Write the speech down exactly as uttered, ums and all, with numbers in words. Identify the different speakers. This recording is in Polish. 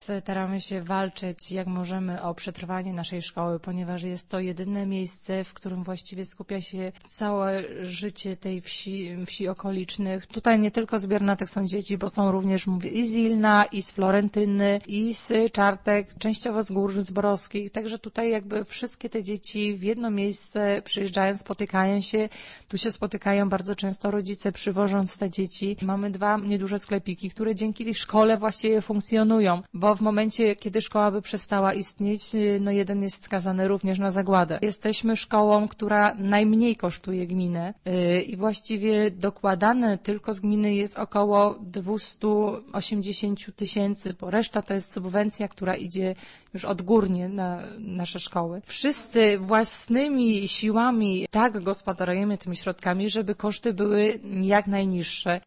Speaker 1: Staramy się walczyć jak możemy o przetrwanie naszej szkoły, ponieważ jest to jedyne miejsce, w którym właściwie skupia się całe życie tej wsi, wsi okolicznych. Tutaj nie tylko z Biernatych są dzieci, bo są również, mówię, i z Ilna, i z Florentyny, i z Czartek, częściowo z Gór Zborowskich. Także tutaj jakby wszystkie te dzieci w jedno miejsce przyjeżdżają, spotykają się. Tu się spotykają bardzo często rodzice, przywożąc te dzieci. Mamy dwa nieduże sklepiki, które dzięki tej szkole właściwie funkcjonują, bo w momencie, kiedy szkoła by przestała istnieć, no jeden jest skazany również na zagładę. Jesteśmy szkołą, która najmniej kosztuje gminę yy, i właściwie dokładane tylko z gminy jest około dwieście osiemdziesiąt tysięcy, bo reszta to jest subwencja, która idzie już odgórnie na nasze szkoły. Wszyscy własnymi siłami tak gospodarujemy tymi środkami, żeby koszty były jak najniższe.